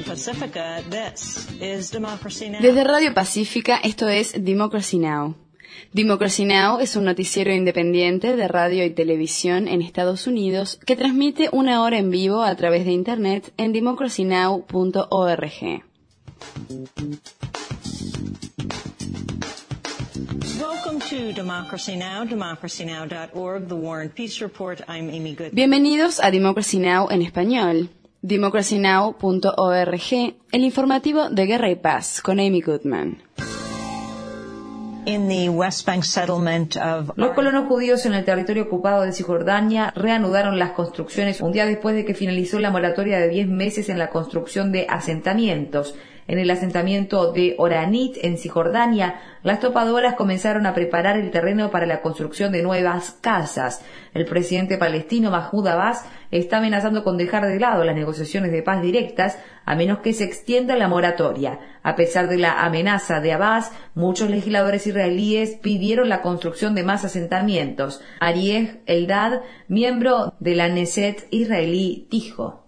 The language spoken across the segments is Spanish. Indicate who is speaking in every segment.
Speaker 1: Pacifica, this is Democracy Now!
Speaker 2: Desde Radio Pacífica, esto es Democracy Now! Democracy Now! Es un noticiero independiente de radio y televisión en Estados Unidos que transmite una hora en vivo a través de Internet en democracynow.org.
Speaker 1: Welcome to Democracy Now!, democracynow.org, The War and Peace Report. I'm Amy Goodman.
Speaker 2: Bienvenidos a Democracy Now! En español. democracynow.org, el informativo de Guerra y Paz, con Amy Goodman.
Speaker 3: Los colonos judíos en el territorio ocupado de Cisjordania reanudaron las construcciones un día después de que finalizó la moratoria de 10 meses en la construcción de asentamientos. En el asentamiento de Oranit, en Cisjordania, las topadoras comenzaron a preparar el terreno para la construcción de nuevas casas. El presidente palestino Mahmoud Abbas está amenazando con dejar de lado las negociaciones de paz directas a menos que se extienda la moratoria. A pesar de la amenaza de Abbas, muchos legisladores israelíes pidieron la construcción de más asentamientos. Arieh Eldad, miembro de la Knesset israelí, dijo: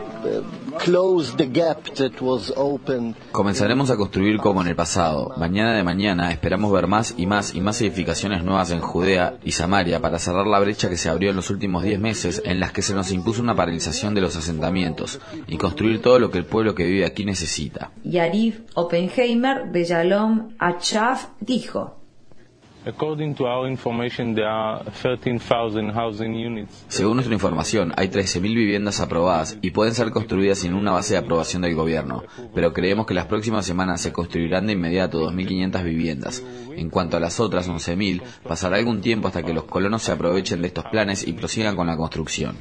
Speaker 4: Comenzaremos a construir como en el pasado. Mañana de mañana esperamos ver más y más edificaciones nuevas en Judea y Samaria para cerrar la brecha que se abrió en los últimos 10 meses en las que se nos impuso una paralización de los asentamientos y construir todo lo que el pueblo que vive aquí necesita.
Speaker 3: Yariv Oppenheimer de Shalom Achaf dijo:
Speaker 4: Según nuestra información, hay 13.000 viviendas aprobadas y pueden ser construidas sin una base de aprobación del gobierno, pero creemos que las próximas semanas se construirán de inmediato 2.500 viviendas. En cuanto a las otras 11.000, pasará algún tiempo hasta que los colonos se aprovechen de estos planes y prosigan con la construcción.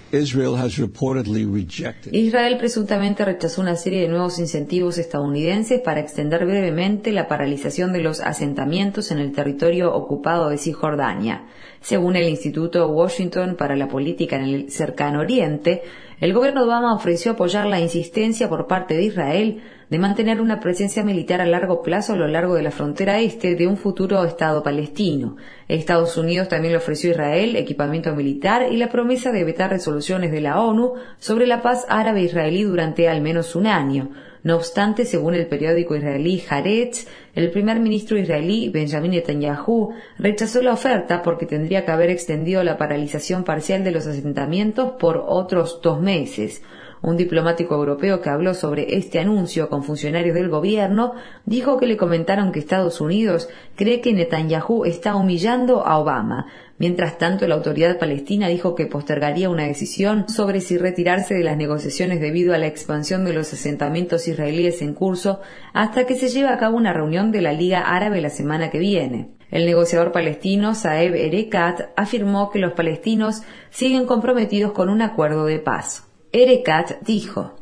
Speaker 3: Israel presuntamente rechazó una serie de nuevos incentivos estadounidenses para extender brevemente la paralización de los asentamientos en el territorio ocupado de Cisjordania. Según el Instituto Washington para la Política en el Cercano Oriente, el gobierno de Obama ofreció apoyar la insistencia por parte de Israel de mantener una presencia militar a largo plazo a lo largo de la frontera este de un futuro Estado palestino. Estados Unidos también le ofreció a Israel equipamiento militar y la promesa de vetar resoluciones de la ONU sobre la paz árabe-israelí durante al menos un año. No obstante, según el periódico israelí Haaretz, el primer ministro israelí Benjamin Netanyahu rechazó la oferta porque tendría que haber extendido la paralización parcial de los asentamientos por otros 2 meses. Un diplomático europeo que habló sobre este anuncio con funcionarios del gobierno dijo que le comentaron que Estados Unidos cree que Netanyahu está humillando a Obama. Mientras tanto, la autoridad palestina dijo que postergaría una decisión sobre si retirarse de las negociaciones debido a la expansión de los asentamientos israelíes en curso hasta que se lleve a cabo una reunión de la Liga Árabe la semana que viene. El negociador palestino Saeb Erekat afirmó que los palestinos siguen comprometidos con un acuerdo de paz. Erekat dijo: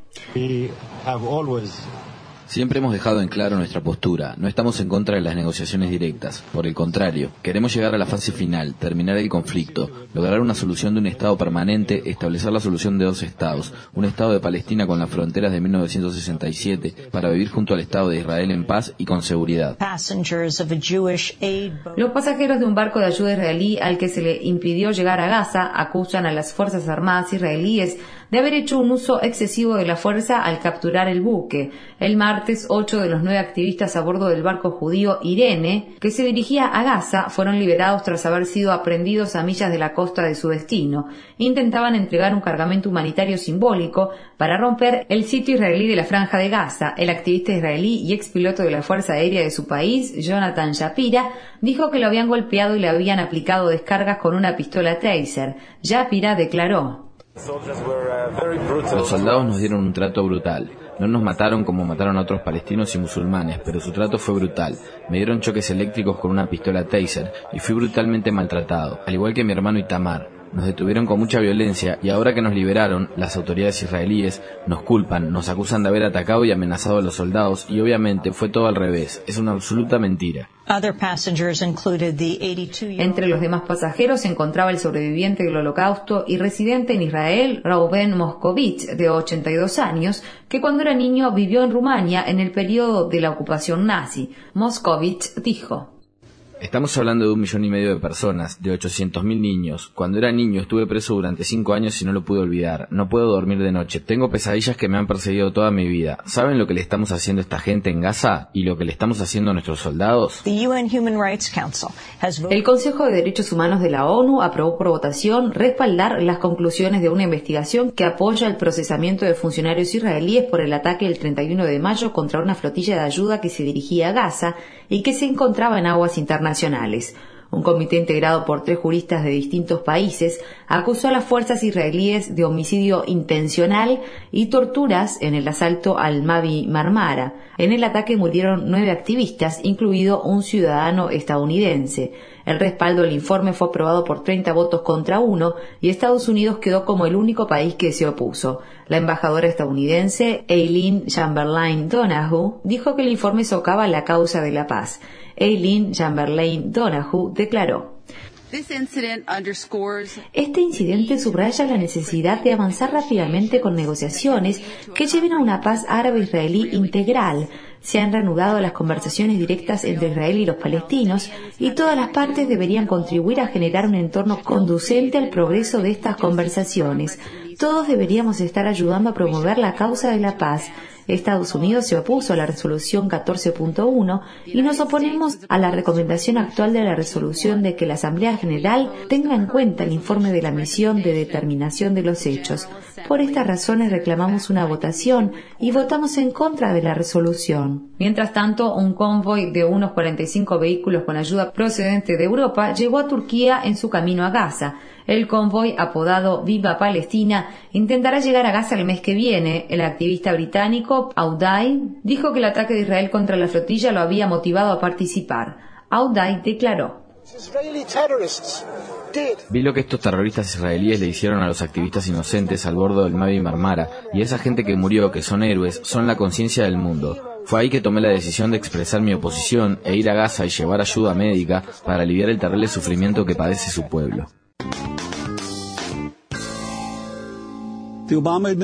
Speaker 4: Siempre hemos dejado en claro nuestra postura. No estamos en contra de las negociaciones directas. Por el contrario, queremos llegar a la fase final, terminar el conflicto, lograr una solución de un Estado permanente, establecer la solución de 2 Estados, un Estado de Palestina con las fronteras de 1967, para vivir junto al Estado de Israel en paz y con seguridad.
Speaker 3: Los pasajeros de un barco de ayuda israelí al que se le impidió llegar a Gaza acusan a las Fuerzas Armadas israelíes de haber hecho un uso excesivo de la fuerza al capturar el buque. El martes, 8 de los 9 activistas a bordo del barco judío Irene, que se dirigía a Gaza, fueron liberados tras haber sido aprehendidos a millas de la costa de su destino. Intentaban entregar un cargamento humanitario simbólico para romper el sitio israelí de la Franja de Gaza. El activista israelí y expiloto de la Fuerza Aérea de su país, Jonathan Shapira, dijo que lo habían golpeado y le habían aplicado descargas con una pistola Taser. Shapira declaró:
Speaker 4: Los soldados nos dieron un trato brutal. No nos mataron como mataron a otros palestinos y musulmanes, pero su trato fue brutal. Me dieron choques eléctricos con una pistola Taser y fui brutalmente maltratado, al igual que mi hermano Itamar. Nos detuvieron con mucha violencia y ahora que nos liberaron, las autoridades israelíes nos culpan, nos acusan de haber atacado y amenazado a los soldados y obviamente fue todo al revés. Es una absoluta mentira.
Speaker 3: Entre los demás pasajeros se encontraba el sobreviviente del Holocausto y residente en Israel, Reuben Moscovich, de 82 años, que cuando era niño vivió en Rumania en el periodo de la ocupación nazi. Moscovich dijo:
Speaker 4: Estamos hablando de 1,5 millones de personas, de 800.000 niños. Cuando era niño estuve preso durante 5 años y no lo pude olvidar. No puedo dormir de noche. Tengo pesadillas que me han perseguido toda mi vida. ¿Saben lo que le estamos haciendo a esta gente en Gaza y lo que le estamos haciendo a nuestros soldados?
Speaker 3: El Consejo de Derechos Humanos de la ONU aprobó por votación respaldar las conclusiones de una investigación que apoya el procesamiento de funcionarios israelíes por el ataque del 31 de mayo contra una flotilla de ayuda que se dirigía a Gaza y que se encontraba en aguas internacionales. Un comité integrado por 3 juristas de distintos países acusó a las fuerzas israelíes de homicidio intencional y torturas en el asalto al Mavi Marmara. En el ataque murieron 9 activistas, incluido un ciudadano estadounidense. El respaldo del informe fue aprobado por 30 votos contra 1 y Estados Unidos quedó como el único país que se opuso. La embajadora estadounidense Eileen Chamberlain Donahue dijo que el informe socava la causa de la paz. Eileen Chamberlain Donahue declaró: Este incidente subraya la necesidad de avanzar rápidamente con negociaciones que lleven a una paz árabe-israelí integral. Se han reanudado las conversaciones directas entre Israel y los palestinos y todas las partes deberían contribuir a generar un entorno conducente al progreso de estas conversaciones. Todos deberíamos estar ayudando a promover la causa de la paz. Estados Unidos se opuso a la resolución 14.1 y nos oponemos a la recomendación actual de la resolución de que la Asamblea General tenga en cuenta el informe de la misión de determinación de los hechos. Por estas razones reclamamos una votación y votamos en contra de la resolución. Mientras tanto, un convoy de unos 45 vehículos con ayuda procedente de Europa llegó a Turquía en su camino a Gaza. El convoy, apodado Viva Palestina, intentará llegar a Gaza el mes que viene. El activista británico Audai dijo que el ataque de Israel contra la flotilla lo había motivado a participar. Audai declaró:
Speaker 4: Vi lo que estos terroristas israelíes le hicieron a los activistas inocentes al bordo del Mavi Marmara, y esa gente que murió, que son héroes, son la conciencia del mundo. Fue ahí que tomé la decisión de expresar mi oposición e ir a Gaza y llevar ayuda médica para aliviar el terrible sufrimiento que padece su pueblo.
Speaker 3: El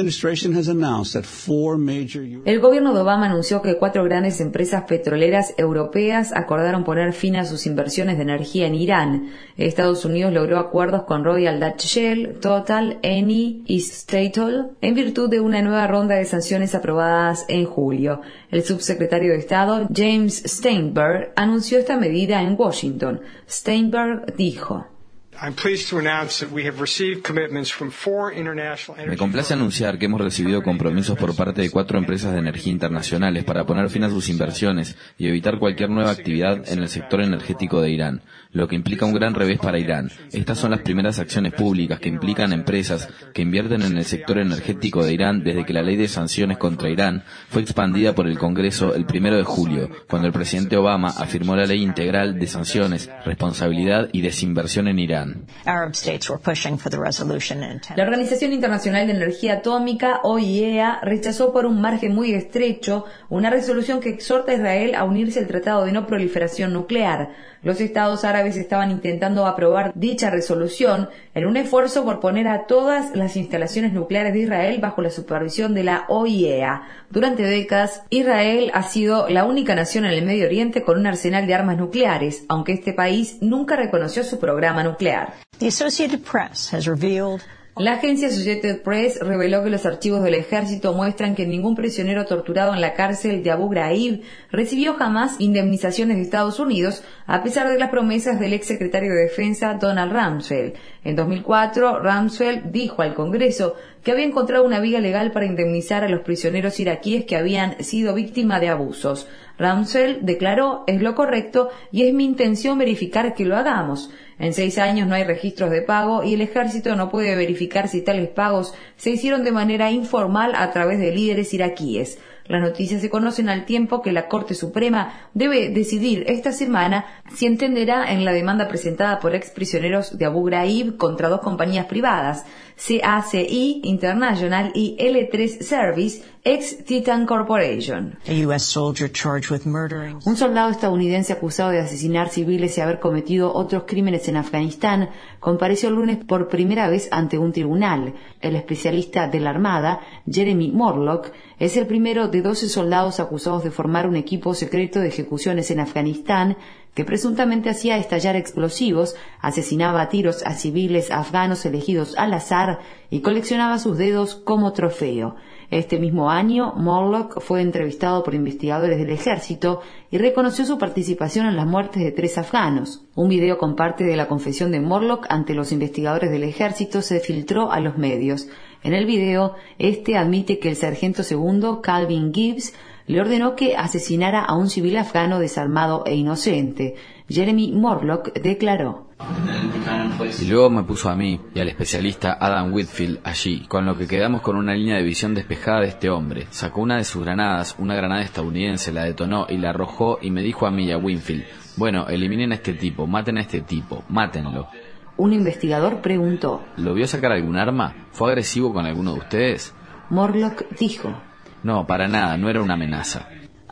Speaker 3: gobierno de Obama anunció que 4 grandes empresas petroleras europeas acordaron poner fin a sus inversiones de energía en Irán. Estados Unidos logró acuerdos con Royal Dutch Shell, Total, Eni y Statoil en virtud de una nueva ronda de sanciones aprobadas en julio. El subsecretario de Estado, James Steinberg, anunció esta medida en Washington. Steinberg dijo:
Speaker 4: Me complace anunciar que hemos recibido compromisos por parte de 4 empresas de energía internacionales para poner fin a sus inversiones y evitar cualquier nueva actividad en el sector energético de Irán, lo que implica un gran revés para Irán. Estas son las primeras acciones públicas que implican empresas que invierten en el sector energético de Irán desde que la ley de sanciones contra Irán fue expandida por el Congreso el 1 de julio, cuando el presidente Obama afirmó la ley integral de sanciones, responsabilidad y desinversión en Irán.
Speaker 3: La Organización Internacional de Energía Atómica, OIEA, rechazó por un margen muy estrecho una resolución que exhorta a Israel a unirse al Tratado de No Proliferación Nuclear. Los estados árabes estaban intentando aprobar dicha resolución en un esfuerzo por poner a todas las instalaciones nucleares de Israel bajo la supervisión de la OIEA. Durante décadas, Israel ha sido la única nación en el Medio Oriente con un arsenal de armas nucleares, aunque este país nunca reconoció su programa nuclear. La agencia Associated Press reveló que los archivos del ejército muestran que ningún prisionero torturado en la cárcel de Abu Ghraib recibió jamás indemnizaciones de Estados Unidos, a pesar de las promesas del exsecretario de Defensa Donald Rumsfeld. En 2004, Rumsfeld dijo al Congreso que había encontrado una vía legal para indemnizar a los prisioneros iraquíes que habían sido víctimas de abusos. Rumsfeld declaró: es lo correcto y es mi intención verificar que lo hagamos. En 6 años no hay registros de pago y el ejército no puede verificar si tales pagos se hicieron de manera informal a través de líderes iraquíes. Las noticias se conocen al tiempo que la Corte Suprema debe decidir esta semana si entenderá en la demanda presentada por exprisioneros de Abu Ghraib contra 2 compañías privadas, CACI International y L3 Service, ex-Titan Corporation. Un soldado estadounidense acusado de asesinar civiles y haber cometido otros crímenes en Afganistán compareció el lunes por primera vez ante un tribunal. El especialista de la Armada, Jeremy Morlock, es el primero de 12 soldados acusados de formar un equipo secreto de ejecuciones en Afganistán que presuntamente hacía estallar explosivos, asesinaba a tiros a civiles afganos elegidos al azar y coleccionaba sus dedos como trofeo. Este mismo año, Morlock fue entrevistado por investigadores del ejército y reconoció su participación en las muertes de 3 afganos. Un video con parte de la confesión de Morlock ante los investigadores del ejército se filtró a los medios. En el video, admite que el sargento segundo, Calvin Gibbs, le ordenó que asesinara a un civil afgano desarmado e inocente. Jeremy Morlock declaró:
Speaker 4: y luego me puso a mí y al especialista Adam Whitfield allí, con lo que quedamos con una línea de visión despejada de este hombre. Sacó una de sus granadas, una granada estadounidense, la detonó y la arrojó y me dijo a mí y a Whitfield: bueno, eliminen a este tipo, maten a este tipo, mátenlo.
Speaker 3: Un investigador preguntó:
Speaker 4: ¿lo vio sacar algún arma? ¿Fue agresivo con alguno de ustedes?
Speaker 3: Morlock dijo:
Speaker 4: no, para nada, no era una amenaza.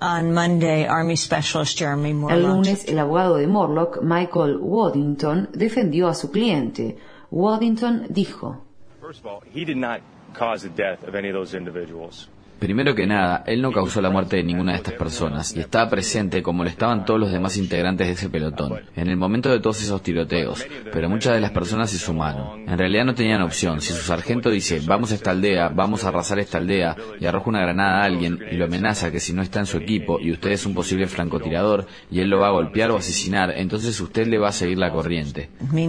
Speaker 3: El lunes, el abogado de Morlock, Michael Waddington, defendió a su cliente. Waddington dijo:
Speaker 4: primero que nada, él no causó la muerte de ninguna de estas personas y estaba presente como lo estaban todos los demás integrantes de ese pelotón, en el momento de todos esos tiroteos, pero muchas de las personas se sumaron. En realidad no tenían opción. Si su sargento dice, vamos a esta aldea, vamos a arrasar esta aldea, y arroja una granada a alguien y lo amenaza que si no está en su equipo y usted es un posible francotirador y él lo va a golpear o asesinar, entonces usted le va a seguir la corriente.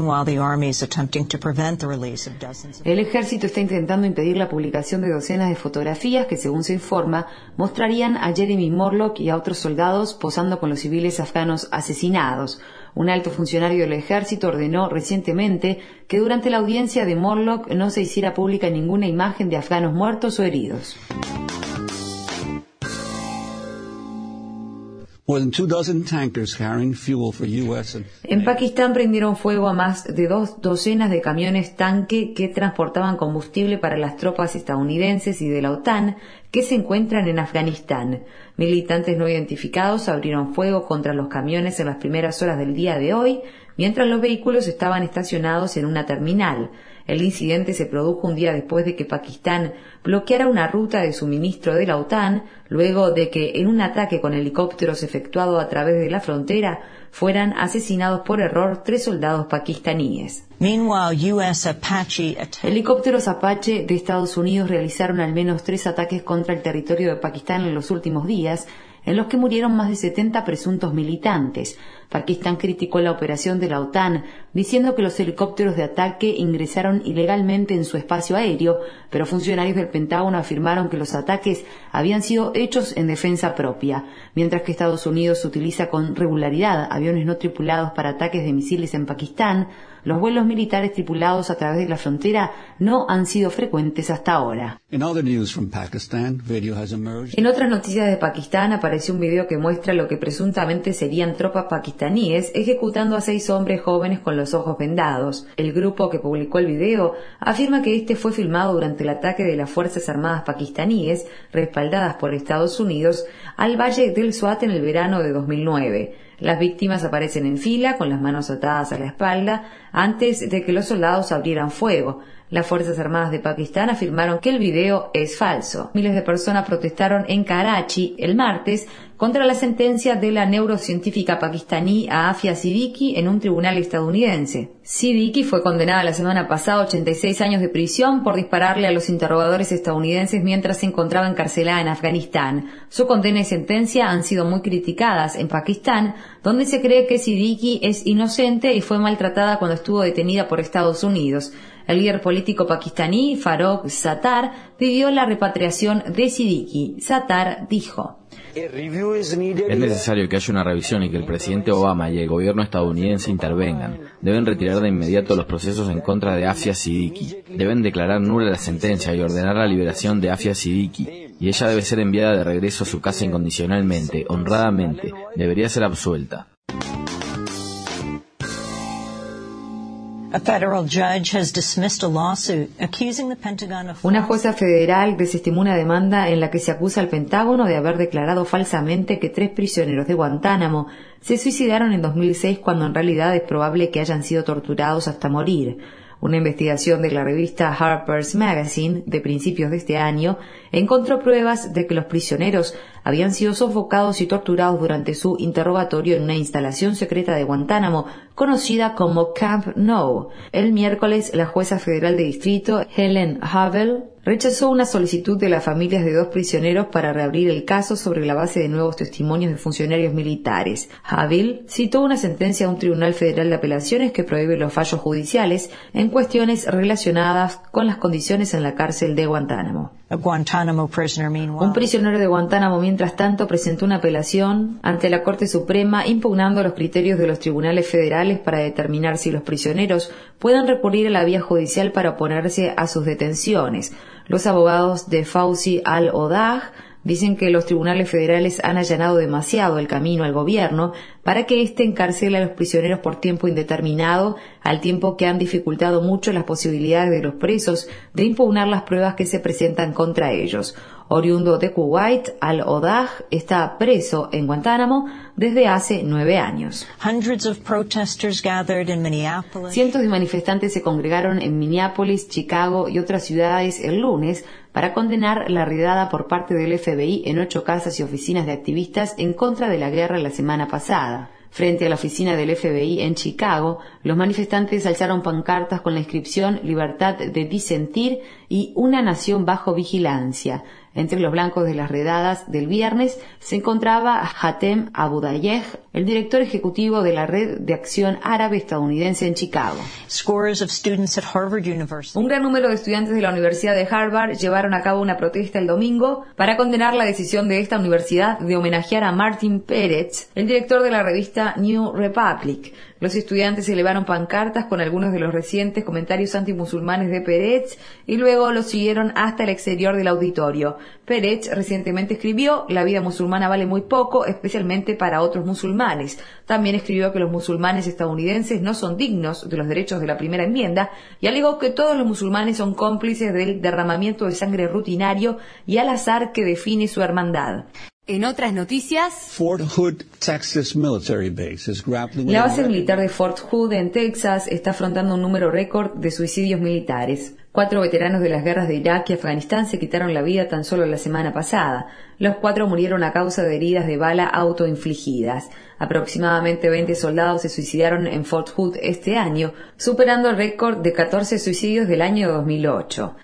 Speaker 3: El ejército está intentando impedir la publicación de docenas de fotografías que, según se informa, mostrarían a Jeremy Morlock y a otros soldados posando con los civiles afganos asesinados. Un alto funcionario del ejército ordenó recientemente que durante la audiencia de Morlock no se hiciera pública ninguna imagen de afganos muertos o heridos. En Pakistán prendieron fuego a más de 2 docenas de camiones tanque que transportaban combustible para las tropas estadounidenses y de la OTAN que se encuentran en Afganistán. Militantes no identificados abrieron fuego contra los camiones en las primeras horas del día de hoy, mientras los vehículos estaban estacionados en una terminal. El incidente se produjo un día después de que Pakistán bloqueara una ruta de suministro de la OTAN, luego de que en un ataque con helicópteros efectuado a través de la frontera fueran asesinados por error 3 soldados pakistaníes. Helicópteros Apache de Estados Unidos realizaron al menos 3 ataques contra el territorio de Pakistán en los últimos días, en los que murieron más de 70 presuntos militantes. Pakistán criticó la operación de la OTAN, diciendo que los helicópteros de ataque ingresaron ilegalmente en su espacio aéreo, pero funcionarios del Pentágono afirmaron que los ataques habían sido hechos en defensa propia. Mientras que Estados Unidos utiliza con regularidad aviones no tripulados para ataques de misiles en Pakistán, los vuelos militares tripulados a través de la frontera no han sido frecuentes hasta ahora. En otras noticias de Pakistán apareció un video que muestra lo que presuntamente serían tropas pakistaníes ejecutando a 6 hombres jóvenes con los ojos vendados. El grupo que publicó el video afirma que este fue filmado durante el ataque de las Fuerzas Armadas pakistaníes, respaldadas por Estados Unidos, al Valle del Swat en el verano de 2009. Las víctimas aparecen en fila, con las manos atadas a la espalda, antes de que los soldados abrieran fuego. Las Fuerzas Armadas de Pakistán afirmaron que el video es falso. Miles de personas protestaron en Karachi el martes contra la sentencia de la neurocientífica pakistaní Afia Siddiqui en un tribunal estadounidense. Siddiqui fue condenada la semana pasada a 86 años de prisión por dispararle a los interrogadores estadounidenses mientras se encontraba encarcelada en Afganistán. Su condena y sentencia han sido muy criticadas en Pakistán, donde se cree que Siddiqui es inocente y fue maltratada cuando estuvo detenida por Estados Unidos. El líder político pakistaní, Farrokh Sattar, pidió la repatriación de Siddiqui. Sattar dijo:
Speaker 4: es necesario que haya una revisión y que el presidente Obama y el gobierno estadounidense intervengan. Deben retirar de inmediato los procesos en contra de Afia Siddiqui. Deben declarar nula la sentencia y ordenar la liberación de Afia Siddiqui. Y ella debe ser enviada de regreso a su casa incondicionalmente, honradamente. Debería ser absuelta.
Speaker 3: Una jueza federal desestimó una demanda en la que se acusa al Pentágono de haber declarado falsamente que 3 prisioneros de Guantánamo se suicidaron en 2006 cuando en realidad es probable que hayan sido torturados hasta morir. Una investigación de la revista Harper's Magazine de principios de este año encontró pruebas de que los prisioneros habían sido sofocados y torturados durante su interrogatorio en una instalación secreta de Guantánamo conocida como Camp No. El miércoles, la jueza federal de distrito, Helen Havel, rechazó una solicitud de las familias de 2 prisioneros para reabrir el caso sobre la base de nuevos testimonios de funcionarios militares. Havel citó una sentencia de un tribunal federal de apelaciones que prohíbe los fallos judiciales en cuestiones relacionadas con las condiciones en la cárcel de Guantánamo. Un prisionero de Guantánamo, mientras tanto, presentó una apelación ante la Corte Suprema impugnando los criterios de los tribunales federales para determinar si los prisioneros pueden recurrir a la vía judicial para oponerse a sus detenciones. Los abogados de Fauzi al-Odaj dicen que los tribunales federales han allanado demasiado el camino al gobierno para que éste encarcele a los prisioneros por tiempo indeterminado, al tiempo que han dificultado mucho las posibilidades de los presos de impugnar las pruebas que se presentan contra ellos. Oriundo de Kuwait, al-Odaj está preso en Guantánamo desde hace 9 años. Cientos de manifestantes se congregaron en Minneapolis, Chicago y otras ciudades el lunes para condenar la redada por parte del FBI en 8 casas y oficinas de activistas en contra de la guerra la semana pasada. Frente a la oficina del FBI en Chicago, los manifestantes alzaron pancartas con la inscripción «Libertad de disentir» y «Una nación bajo vigilancia». Entre los blancos de las redadas del viernes se encontraba Hatem Abudayeh, el director ejecutivo de la Red de Acción Árabe Estadounidense en Chicago. Un gran número de estudiantes de la Universidad de Harvard llevaron a cabo una protesta el domingo para condenar la decisión de esta universidad de homenajear a Martin Peretz, el director de la revista New Republic. Los estudiantes elevaron pancartas con algunos de los recientes comentarios antimusulmanes de Peretz y luego los siguieron hasta el exterior del auditorio. Peretz recientemente escribió: «La vida musulmana vale muy poco, especialmente para otros musulmanes». También escribió que los musulmanes estadounidenses no son dignos de los derechos de la primera enmienda y alegó que todos los musulmanes son cómplices del derramamiento de sangre rutinario y al azar que define su hermandad.
Speaker 2: En otras noticias,
Speaker 5: Fort Hood, Texas military base is grappling with
Speaker 3: la base militar de Fort Hood en Texas está afrontando un número récord de suicidios militares. 4 veteranos de las guerras de Irak y Afganistán se quitaron la vida tan solo la semana pasada. Los 4 murieron a causa de heridas de bala autoinfligidas. Aproximadamente 20 soldados se suicidaron en Fort Hood este año, superando el récord de 14 suicidios del año 2008.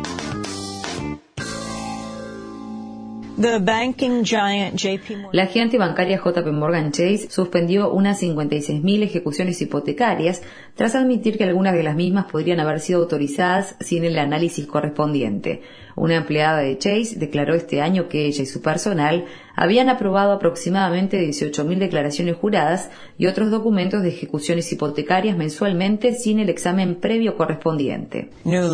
Speaker 3: La gigante bancaria JP Morgan Chase suspendió unas 56.000 ejecuciones hipotecarias tras admitir que algunas de las mismas podrían haber sido autorizadas sin el análisis correspondiente. Una empleada de Chase declaró este año que ella y su personal habían aprobado aproximadamente 18.000 declaraciones juradas y otros documentos de ejecuciones hipotecarias mensualmente sin el examen previo correspondiente.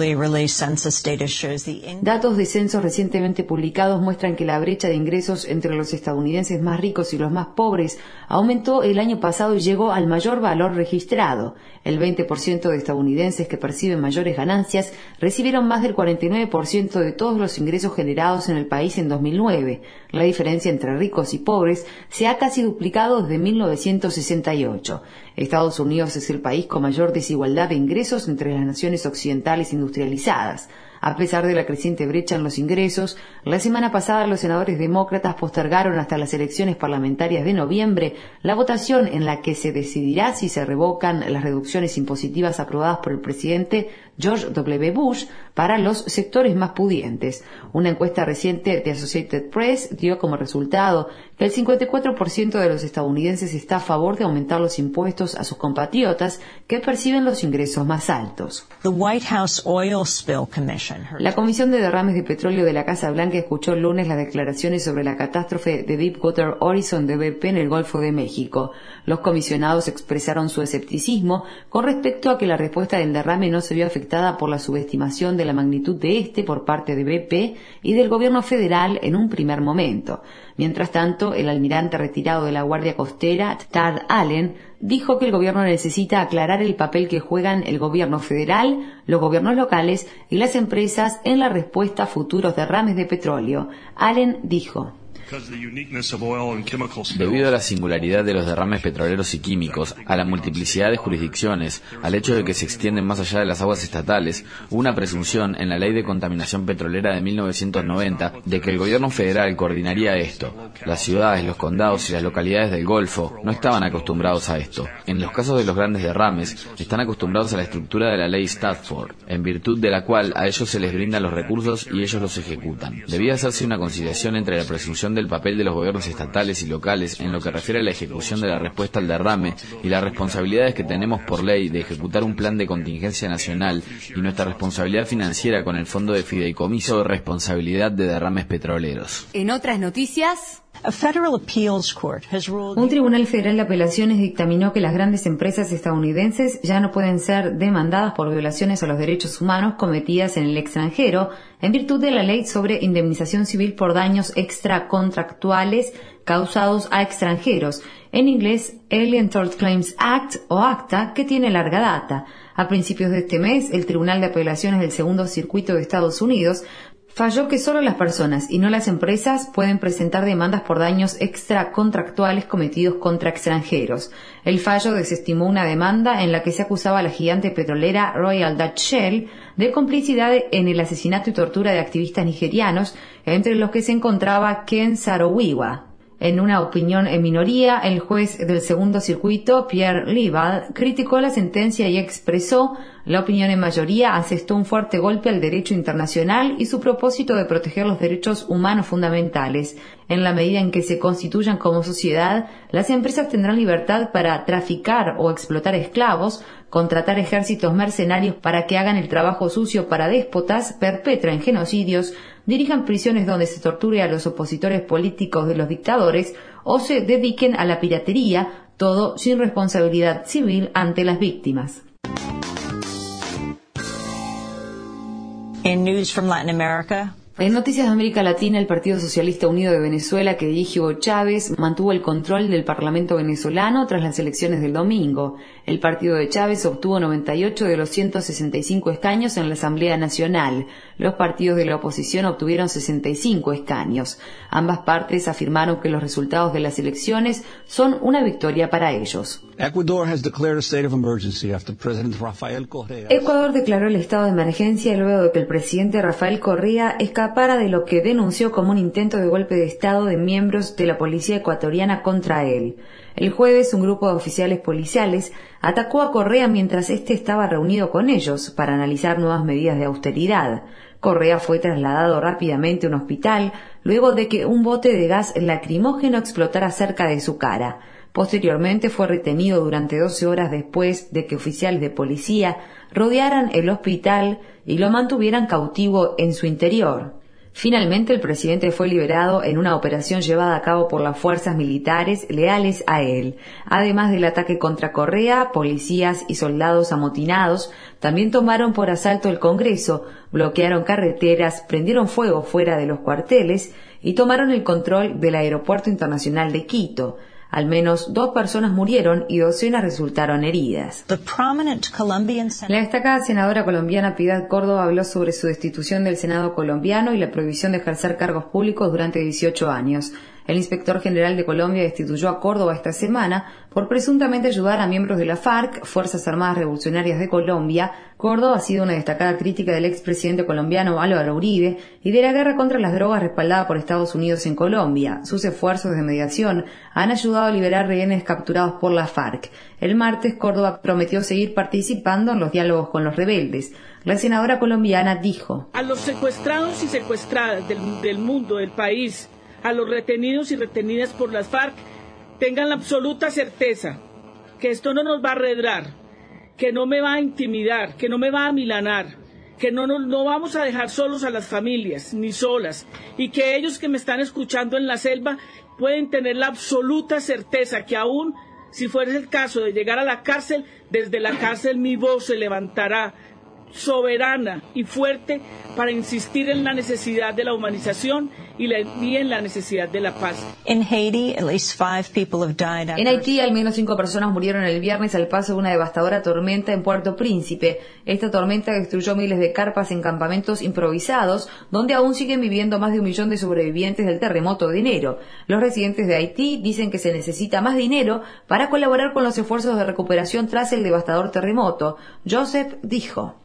Speaker 3: Datos de censos recientemente publicados muestran que la brecha de ingresos entre los estadounidenses más ricos y los más pobres aumentó el año pasado y llegó al mayor valor registrado. El 20% de estadounidenses que perciben mayores ganancias recibieron más del 49% de todos los ingresos generados en el país en 2009. La diferencia entre ricos y pobres se ha casi duplicado desde 1968. Estados Unidos es el país con mayor desigualdad de ingresos entre las naciones occidentales industrializadas. A pesar de la creciente brecha en los ingresos, la semana pasada los senadores demócratas postergaron hasta las elecciones parlamentarias de noviembre la votación en la que se decidirá si se revocan las reducciones impositivas aprobadas por el presidente George W. Bush para los sectores más pudientes. Una encuesta reciente de Associated Press dio como resultado que el 54% de los estadounidenses está a favor de aumentar los impuestos a sus compatriotas que perciben los ingresos más altos. La Comisión de Derrames de Petróleo de la Casa Blanca escuchó el lunes las declaraciones sobre la catástrofe de Deepwater Horizon de BP en el Golfo de México. Los comisionados expresaron su escepticismo con respecto a que la respuesta del derrame no se vio afectada afectada por la subestimación de la magnitud de este por parte de BP y del gobierno federal en un primer momento. Mientras tanto, el almirante retirado de la Guardia Costera, Tad Allen, dijo que el gobierno necesita aclarar el papel que juegan el gobierno federal, los gobiernos locales y las empresas en la respuesta a futuros derrames de petróleo. Allen dijo:
Speaker 4: debido a la singularidad de los derrames petroleros y químicos, a la multiplicidad de jurisdicciones, al hecho de que se extienden más allá de las aguas estatales, hubo una presunción en la Ley de Contaminación Petrolera de 1990 de que el gobierno federal coordinaría esto. Las ciudades, los condados y las localidades del Golfo no estaban acostumbrados a esto. En los casos de los grandes derrames, están acostumbrados a la estructura de la Ley Stafford, en virtud de la cual a ellos se les brindan los recursos y ellos los ejecutan. Debía hacerse una conciliación entre la presunción del papel de los gobiernos estatales y locales en lo que refiere a la ejecución de la respuesta al derrame y las responsabilidades que tenemos por ley de ejecutar un plan de contingencia nacional y nuestra responsabilidad financiera con el Fondo de Fideicomiso de Responsabilidad de Derrames Petroleros.
Speaker 2: En otras noticias,
Speaker 3: un tribunal federal de apelaciones dictaminó que las grandes empresas estadounidenses ya no pueden ser demandadas por violaciones a los derechos humanos cometidas en el extranjero en virtud de la ley sobre indemnización civil por daños extracontractuales causados a extranjeros, en inglés Alien Tort Claims Act o ACTA, que tiene larga data. A principios de este mes, el Tribunal de Apelaciones del Segundo Circuito de Estados Unidos falló que solo las personas y no las empresas pueden presentar demandas por daños extracontractuales cometidos contra extranjeros. El fallo desestimó una demanda en la que se acusaba a la gigante petrolera Royal Dutch Shell de complicidad en el asesinato y tortura de activistas nigerianos, entre los que se encontraba Ken Saro-Wiwa. En una opinión en minoría, el juez del Segundo Circuito, Pierre Lival, criticó la sentencia y expresó: la opinión en mayoría asestó un fuerte golpe al derecho internacional y su propósito de proteger los derechos humanos fundamentales. En la medida en que se constituyan como sociedad, las empresas tendrán libertad para traficar o explotar esclavos, contratar ejércitos mercenarios para que hagan el trabajo sucio para déspotas, perpetren genocidios, dirijan prisiones donde se torture a los opositores políticos de los dictadores o se dediquen a la piratería, todo sin responsabilidad civil ante las víctimas.
Speaker 1: In news from Latin America.
Speaker 3: En noticias de América Latina, el Partido Socialista Unido de Venezuela, que dirige Hugo Chávez, mantuvo el control del Parlamento venezolano tras las elecciones del domingo. El partido de Chávez obtuvo 98 de los 165 escaños en la Asamblea Nacional. Los partidos de la oposición obtuvieron 65 escaños. Ambas partes afirmaron que los resultados de las elecciones son una victoria para ellos.
Speaker 5: Ecuador
Speaker 3: declaró el estado de emergencia luego de que el presidente Rafael Correa escapara de lo que denunció como un intento de golpe de Estado de miembros de la policía ecuatoriana contra él. El jueves, un grupo de oficiales policiales atacó a Correa mientras éste estaba reunido con ellos para analizar nuevas medidas de austeridad. Correa fue trasladado rápidamente a un hospital luego de que un bote de gas lacrimógeno explotara cerca de su cara. Posteriormente fue retenido durante 12 horas después de que oficiales de policía rodearan el hospital y lo mantuvieran cautivo en su interior. Finalmente, el presidente fue liberado en una operación llevada a cabo por las fuerzas militares leales a él. Además del ataque contra Correa, policías y soldados amotinados también tomaron por asalto el Congreso, bloquearon carreteras, prendieron fuego fuera de los cuarteles y tomaron el control del Aeropuerto Internacional de Quito. Al menos 2 personas murieron y docenas resultaron heridas. La destacada senadora colombiana Piedad Córdoba habló sobre su destitución del Senado colombiano y la prohibición de ejercer cargos públicos durante 18 años. El inspector general de Colombia destituyó a Córdoba esta semana por presuntamente ayudar a miembros de la FARC, Fuerzas Armadas Revolucionarias de Colombia. Córdoba ha sido una destacada crítica del expresidente colombiano Álvaro Uribe y de la guerra contra las drogas respaldada por Estados Unidos en Colombia. Sus esfuerzos de mediación han ayudado a liberar rehenes capturados por la FARC. El martes, Córdoba prometió seguir participando en los diálogos con los rebeldes. La senadora colombiana dijo:
Speaker 6: a los secuestrados y secuestradas del mundo, del país, a los retenidos y retenidas por las FARC, tengan la absoluta certeza que esto no nos va a arredrar, que no me va a intimidar, que no me va a amilanar, que no vamos a dejar solos a las familias, ni solas, y que ellos que me están escuchando en la selva pueden tener la absoluta certeza que aún si fuera el caso de llegar a la cárcel, desde la cárcel mi voz se levantará soberana y fuerte para insistir en la necesidad de la humanización y en la necesidad de la paz.
Speaker 1: In Haiti, at least 5 people have died after...
Speaker 3: En Haití, al menos 5 personas murieron el viernes al paso de una devastadora tormenta en Puerto Príncipe. Esta tormenta destruyó miles de carpas en campamentos improvisados, donde aún siguen viviendo más de 1 millón de sobrevivientes del terremoto de enero. Los residentes de Haití dicen que se necesita más dinero para colaborar con los esfuerzos de recuperación tras el devastador terremoto. Joseph dijo: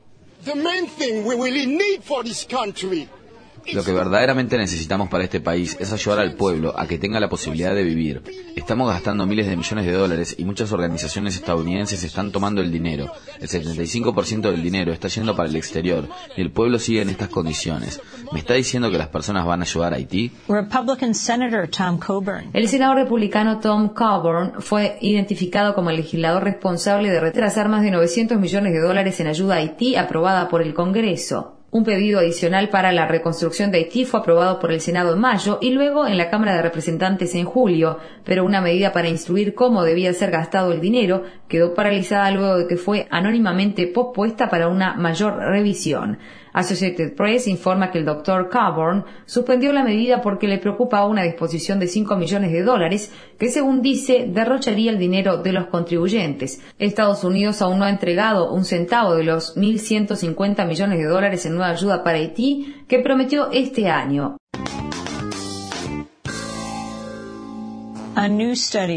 Speaker 4: Lo que verdaderamente necesitamos para este país es ayudar al pueblo a que tenga la posibilidad de vivir. Estamos gastando miles de millones de dólares y muchas organizaciones estadounidenses están tomando el dinero. El 75% del dinero está yendo para el exterior y el pueblo sigue en estas condiciones. ¿Me está diciendo que las personas van a ayudar a Haití?
Speaker 1: Republican Senator Tom Coburn.
Speaker 3: El senador republicano Tom Coburn fue identificado como el legislador responsable de retrasar más de 900 millones de dólares en ayuda a Haití aprobada por el Congreso. Un pedido adicional para la reconstrucción de Haití fue aprobado por el Senado en mayo y luego en la Cámara de Representantes en julio, pero una medida para instruir cómo debía ser gastado el dinero quedó paralizada luego de que fue anónimamente pospuesta para una mayor revisión. Associated Press informa que el Dr. Coburn suspendió la medida porque le preocupa una disposición de 5 millones de dólares que, según dice, derrocharía el dinero de los contribuyentes. Estados Unidos aún no ha entregado un centavo de los 1.150 millones de dólares en nueva ayuda para Haití que prometió este año.
Speaker 1: Un nuevo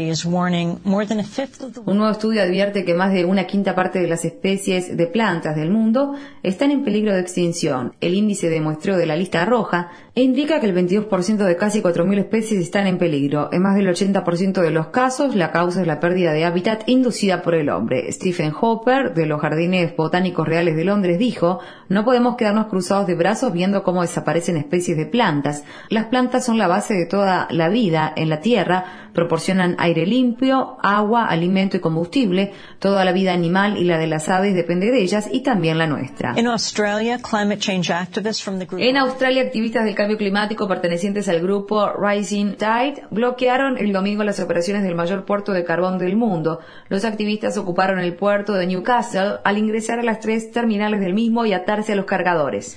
Speaker 3: estudio advierte que más de 1/5 parte de las especies de plantas del mundo están en peligro de extinción. El índice de muestreo de la lista roja indica que el 22% de casi 4.000 especies están en peligro. En más del 80% de los casos, la causa es la pérdida de hábitat inducida por el hombre. Stephen Hopper, de los Jardines Botánicos Reales de Londres, dijo: "No podemos quedarnos cruzados de brazos viendo cómo desaparecen especies de plantas. Las plantas son la base de toda la vida en la Tierra, proporcionan aire limpio, agua, alimento y combustible. Toda la vida animal y la de las aves depende de ellas y también la nuestra." En Australia, activistas del cambio climático pertenecientes al grupo Rising Tide bloquearon el domingo las operaciones del mayor puerto de carbón del mundo. Los activistas ocuparon el puerto de Newcastle al ingresar a las 3 terminales del mismo y atarse a los cargadores.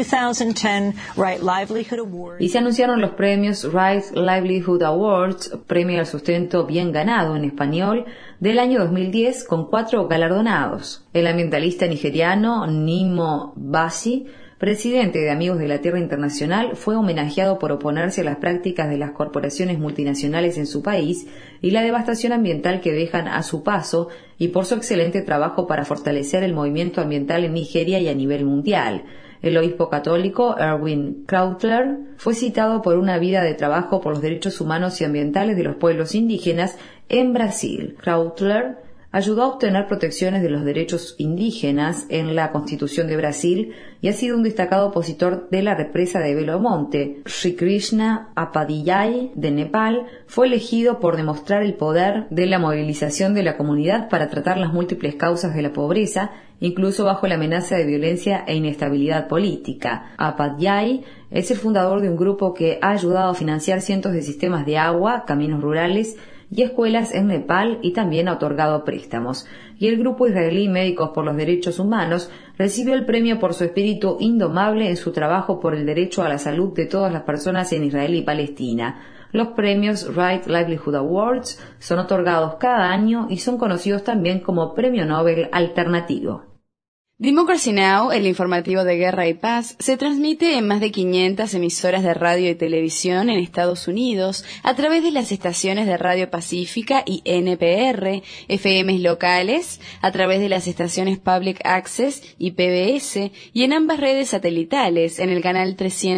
Speaker 3: Y se anunciaron los premios Right Livelihood Awards, premio al sustento bien ganado en español, del año 2010 con 4 galardonados. El ambientalista nigeriano Nimo Basi, presidente de Amigos de la Tierra Internacional, fue homenajeado por oponerse a las prácticas de las corporaciones multinacionales en su país y la devastación ambiental que dejan a su paso, y por su excelente trabajo para fortalecer el movimiento ambiental en Nigeria y a nivel mundial. El obispo católico Erwin Krautler fue citado por una vida de trabajo por los derechos humanos y ambientales de los pueblos indígenas en Brasil. Krautler ayudó a obtener protecciones de los derechos indígenas en la Constitución de Brasil y ha sido un destacado opositor de la represa de Belo Monte. Sri Krishna Upadhyay, de Nepal, fue elegido por demostrar el poder de la movilización de la comunidad para tratar las múltiples causas de la pobreza, incluso bajo la amenaza de violencia e inestabilidad política. Upadhyay es el fundador de un grupo que ha ayudado a financiar cientos de sistemas de agua, caminos rurales y escuelas en Nepal, y también ha otorgado préstamos. Y el grupo israelí Médicos por los Derechos Humanos recibió el premio por su espíritu indomable en su trabajo por el derecho a la salud de todas las personas en Israel y Palestina. Los premios Right Livelihood Awards son otorgados cada año y son conocidos también como Premio Nobel Alternativo.
Speaker 2: Democracy Now!, el informativo de guerra y paz, se transmite en más de 500 emisoras de radio y televisión en Estados Unidos a través de las estaciones de Radio Pacífica y NPR, FMs locales, a través de las estaciones Public Access y PBS, y en ambas redes satelitales, en el canal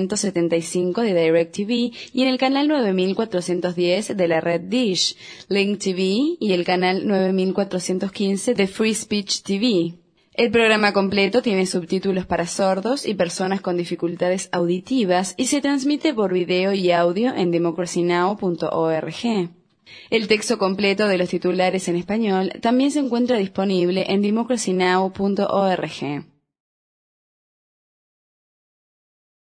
Speaker 2: 375 de DirecTV y en el canal 9410 de la red Dish, Link TV y el canal 9415 de Free Speech TV. El programa completo tiene subtítulos para sordos y personas con dificultades auditivas y se transmite por video y audio en democracynow.org. El texto completo de los titulares en español también se encuentra disponible en democracynow.org.